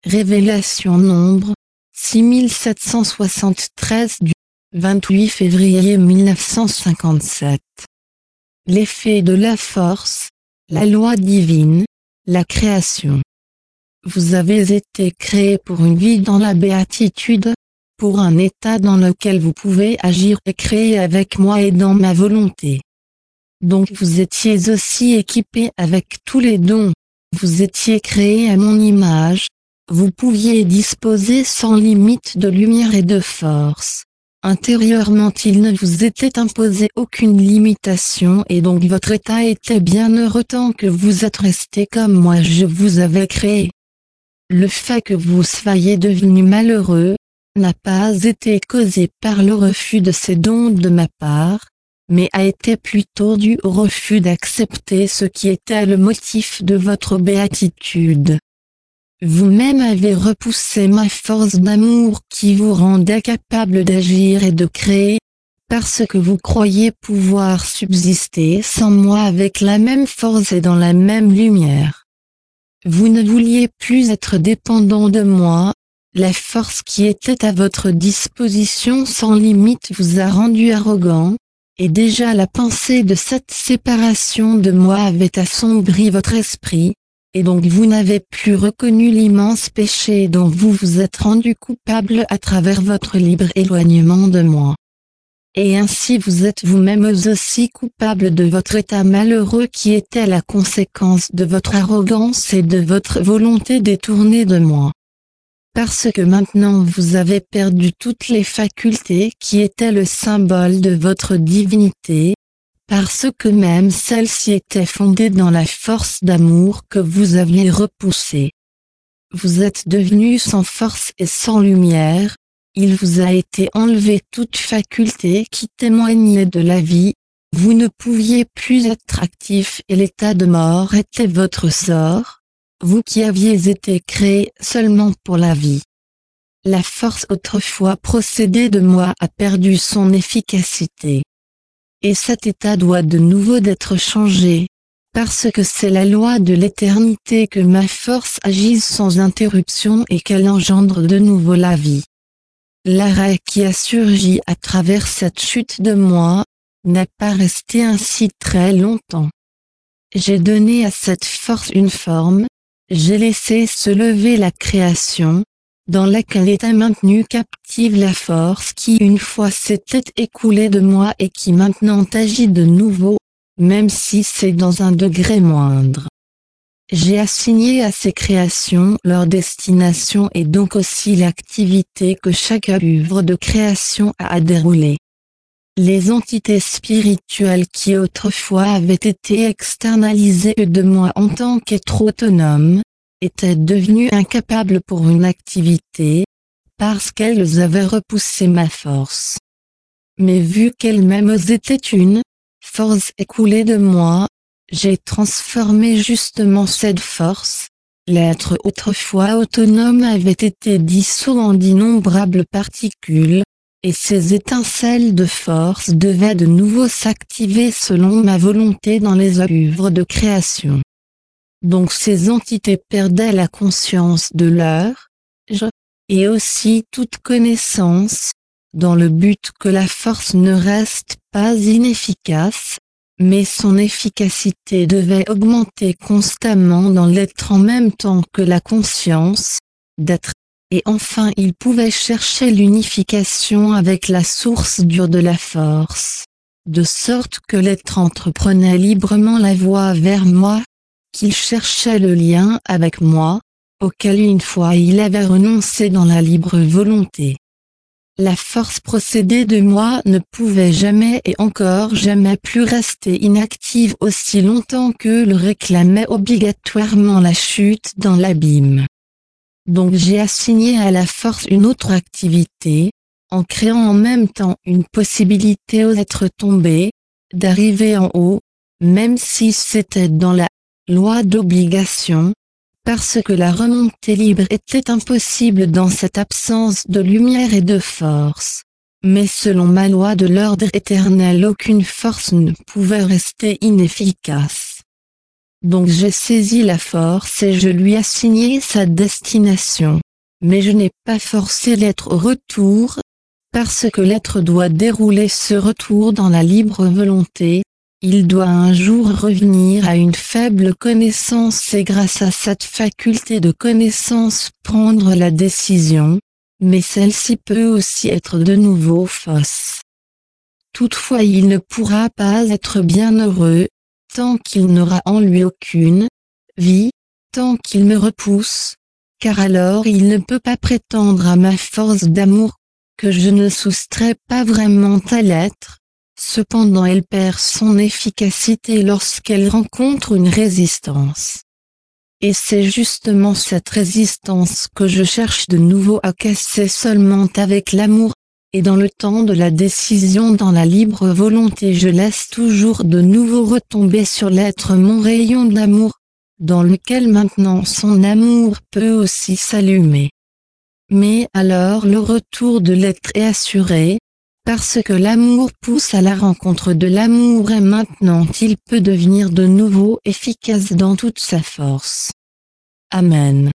Révélation nombre 6773 du 28 février 1957. L'effet de la force, la loi divine, la création. Vous avez été créé pour une vie dans la béatitude, pour un état dans lequel vous pouvez agir et créer avec moi et dans ma volonté. Donc vous étiez aussi équipé avec tous les dons, vous étiez créé à mon image, vous pouviez disposer sans limite de lumière et de force. Intérieurement il ne vous était imposé aucune limitation et donc votre état était bien heureux tant que vous êtes resté comme moi je vous avais créé. Le fait que vous soyez devenu malheureux, n'a pas été causé par le refus de ces dons de ma part, mais a été plutôt dû au refus d'accepter ce qui était le motif de votre béatitude. Vous-même avez repoussé ma force d'amour qui vous rendait capable d'agir et de créer, parce que vous croyiez pouvoir subsister sans moi avec la même force et dans la même lumière. Vous ne vouliez plus être dépendant de moi, la force qui était à votre disposition sans limite vous a rendu arrogant, et déjà la pensée de cette séparation de moi avait assombri votre esprit, et donc vous n'avez plus reconnu l'immense péché dont vous vous êtes rendu coupable à travers votre libre éloignement de moi. Et ainsi vous êtes vous-même aussi coupable de votre état malheureux qui était la conséquence de votre arrogance et de votre volonté détournée de moi. Parce que maintenant vous avez perdu toutes les facultés qui étaient le symbole de votre divinité, parce que même celle-ci était fondée dans la force d'amour que vous aviez repoussée. Vous êtes devenu sans force et sans lumière, il vous a été enlevé toute faculté qui témoignait de la vie, vous ne pouviez plus être actif et l'état de mort était votre sort, vous qui aviez été créé seulement pour la vie. La force autrefois procédée de moi a perdu son efficacité. Et cet état doit de nouveau d'être changé, parce que c'est la loi de l'éternité que ma force agisse sans interruption et qu'elle engendre de nouveau la vie. L'arrêt qui a surgi à travers cette chute de moi, n'a pas resté ainsi très longtemps. J'ai donné à cette force une forme, j'ai laissé se lever la création, dans laquelle était maintenue captive la force qui une fois s'était écoulée de moi et qui maintenant agit de nouveau, même si c'est dans un degré moindre. J'ai assigné à ces créations leur destination et donc aussi l'activité que chaque œuvre de création a à dérouler. Les entités spirituelles qui autrefois avaient été externalisées de moi en tant qu'être autonome, étaient devenues incapables pour une activité, parce qu'elles avaient repoussé ma force. Mais vu qu'elles-mêmes étaient une force écoulée de moi, j'ai transformé justement cette force. L'être autrefois autonome avait été dissous en d'innombrables particules, et ces étincelles de force devaient de nouveau s'activer selon ma volonté dans les œuvres de création. Donc ces entités perdaient la conscience de leur je, et aussi toute connaissance, dans le but que la force ne reste pas inefficace, mais son efficacité devait augmenter constamment dans l'être en même temps que la conscience d'être, et enfin il pouvait chercher l'unification avec la source dure de la force, de sorte que l'être entreprenait librement la voie vers moi, qu'il cherchait le lien avec moi, auquel une fois il avait renoncé dans la libre volonté. La force procédée de moi ne pouvait jamais et encore jamais plus rester inactive aussi longtemps que le réclamait obligatoirement la chute dans l'abîme. Donc j'ai assigné à la force une autre activité, en créant en même temps une possibilité aux êtres tombés, d'arriver en haut, même si c'était dans la loi d'obligation, parce que la remontée libre était impossible dans cette absence de lumière et de force. Mais selon ma loi de l'ordre éternel aucune force ne pouvait rester inefficace. Donc j'ai saisi la force et je lui ai assigné sa destination. Mais je n'ai pas forcé l'être au retour, parce que l'être doit dérouler ce retour dans la libre volonté. Il doit un jour revenir à une faible connaissance et grâce à cette faculté de connaissance prendre la décision, mais celle-ci peut aussi être de nouveau fausse. Toutefois il ne pourra pas être bienheureux, tant qu'il n'aura en lui aucune vie, tant qu'il me repousse, car alors il ne peut pas prétendre à ma force d'amour, que je ne soustrais pas vraiment à l'être. Cependant elle perd son efficacité lorsqu'elle rencontre une résistance. Et c'est justement cette résistance que je cherche de nouveau à casser seulement avec l'amour, et dans le temps de la décision dans la libre volonté je laisse toujours de nouveau retomber sur l'être mon rayon d'amour, dans lequel maintenant son amour peut aussi s'allumer. Mais alors le retour de l'être est assuré, parce que l'amour pousse à la rencontre de l'amour et maintenant il peut devenir de nouveau efficace dans toute sa force. Amen.